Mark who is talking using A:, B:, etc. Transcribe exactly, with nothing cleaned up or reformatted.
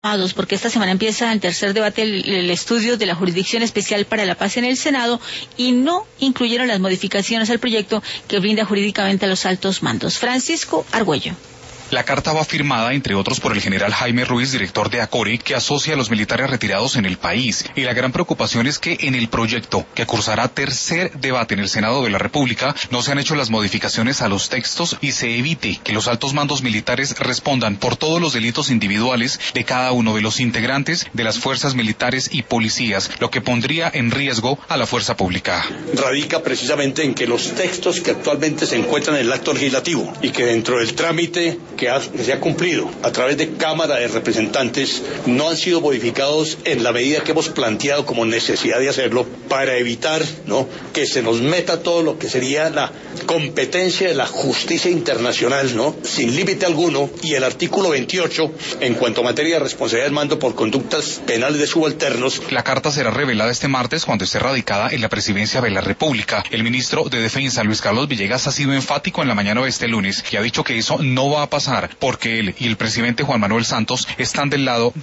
A: porque esta semana empieza el tercer debate, el, el estudio de la Jurisdicción Especial para la Paz en el Senado, y no incluyeron las modificaciones al proyecto que blinda jurídicamente a los altos mandos. Francisco Argüello.
B: La carta va firmada, entre otros, por el general Jaime Ruiz, director de ACORE, que asocia a los militares retirados en el país. Y la gran preocupación es que en el proyecto, que cursará tercer debate en el Senado de la República, no se han hecho las modificaciones a los textos y se evite que los altos mandos militares respondan por todos los delitos individuales de cada uno de los integrantes de las fuerzas militares y policías, lo que pondría en riesgo a la fuerza pública.
C: Radica precisamente en que los textos que actualmente se encuentran en el acto legislativo y que dentro del trámite que, ha, que se ha cumplido a través de Cámara de Representantes no han sido modificados en la medida que hemos planteado como necesidad de hacerlo para evitar, ¿no?, que se nos meta todo lo que sería la competencia de la justicia internacional, ¿no?, sin límite alguno, y el artículo veintiocho en cuanto a materia de responsabilidad del mando por conductas penales de subalternos.
B: La carta será revelada este martes cuando esté radicada en la presidencia de la República. El ministro de Defensa, Luis Carlos Villegas, ha sido enfático en la mañana de este lunes y ha dicho que eso no va a pasar porque él y el presidente Juan Manuel Santos están del lado